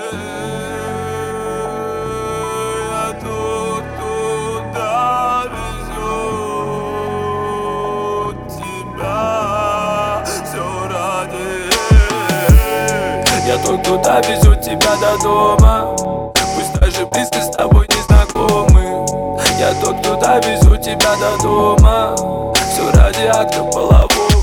Я тут туда везу тебя, все ради. Я тут туда везу тебя до дома, пусть даже близко с тобой не знакомы. Я тут туда везу тебя до дома, все ради акта полового.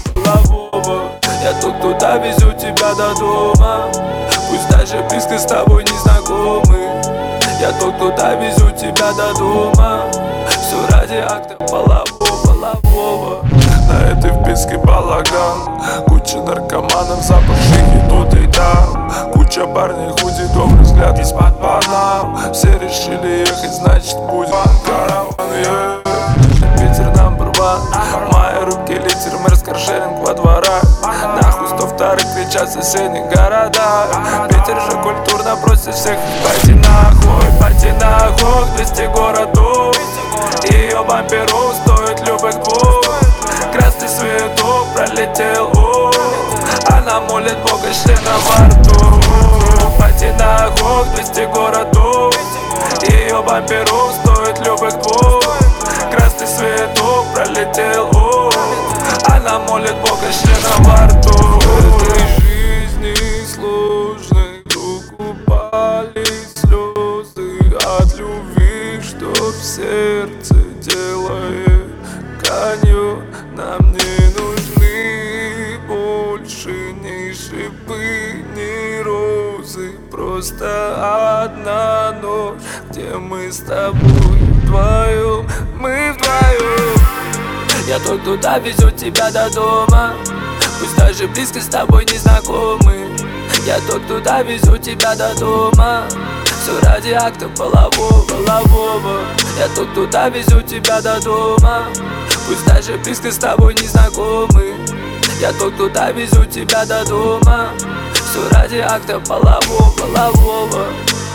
Я тут туда везу тебя до дома, пусть даже близко с тобой не знакомы. Я тут туда везу тебя до дома, все ради акта полового. На этой вписке балаган, куча наркоманов, запавших и тут и там. Куча парней худи, добрый взгляд из-под банан. Все решили ехать, значит будем караван, yeah. Питер number one, в моей руке литер, мэр скоршеринг во дворах. Нахуй 102 кричат в соседних городах. Питер же культурно просит всех пойти нахуй, 200 городу. Ее бамперу стоит любых двух. Красный светок пролетел, она молит Бога, члена во рту. Пойти нахуй, 200 городу. Ее бамперу стоит любых двух. Красный светок пролетел, она молит Бога, члена во рту. В этой жизни сложной вдруг упали слезы от любви, что в сердце делает тканью. Нам не нужны больше ни шипы, ни розы, просто одна ночь, где мы с тобой вдвоем, мы вдвоем. Я тут туда везу тебя до дома, пусть даже близко с тобой не знакомы. Я тут туда везу тебя до дома, все ради акта полового. Я тут туда везу тебя до дома, пусть даже близко с тобой не знакомы. Я тут туда везу тебя до дома, все ради акта полового.